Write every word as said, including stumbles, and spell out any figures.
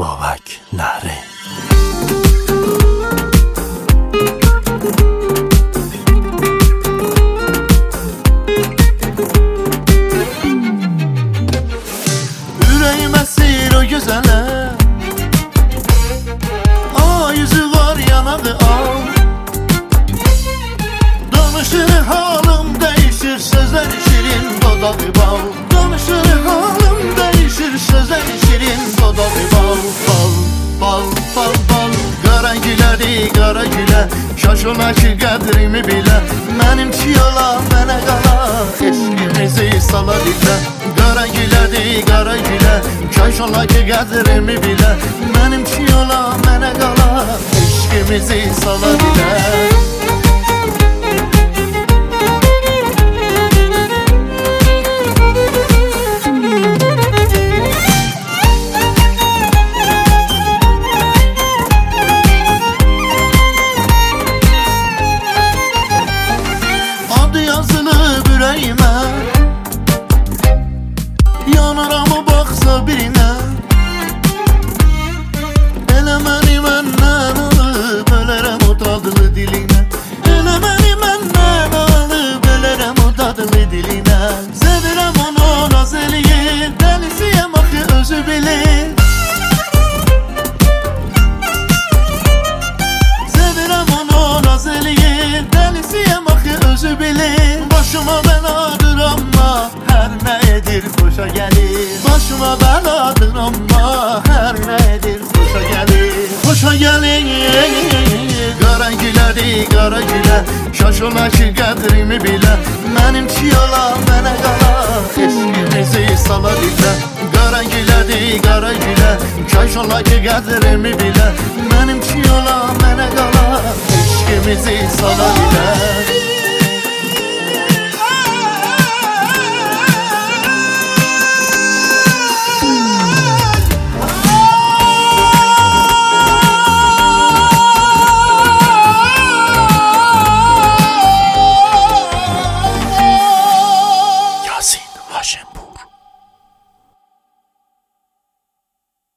Bobakları. Yüreğime sihir o güzele, aa yüzü var yanadı al. Danışır halım değişir, sözler şirin dodağı bal. Danışır halım değişir, sözler şirin dodağı bal. Bal, bal, bal, bal. Qara gülədi, qara gülə, şaş ola ki qədrimi bilə. Mənim çiyola, mənə qala, eşqimizi sala dilə. Qara gülədi, qara gülə, şaş ola ki qədrimi bilə. Mənim çiyola, mənə qala, eşqimizi sala dilə. Yanaramı baxsa birinə, elə məni məndən alıb ölərəm o dadlı dilinə. Elə məni məndən alıb ölərəm o dadlı dilinə. Sevirəm onu naz eləyir, dəlisiyəm axı özü bilir. Sevirəm onu naz eləyir, dəlisiyəm axı özü bilir. Başıma bəladır amma hər nə edir xoşa gəlir. Başıma bəladır amma hər nə edir xoşa gəlir. Xoşa gəlir. Qara gülədi, qara gülə, şaş ola ki qədrimi bilə. Mənim çiyola, mənə qala, eşqimizi sala dilə. Qara gülədi, qara gülə, şaş ola ki qədrimi bilə. Mənim çiyola, mənə qala, eşqimizi sala dilə.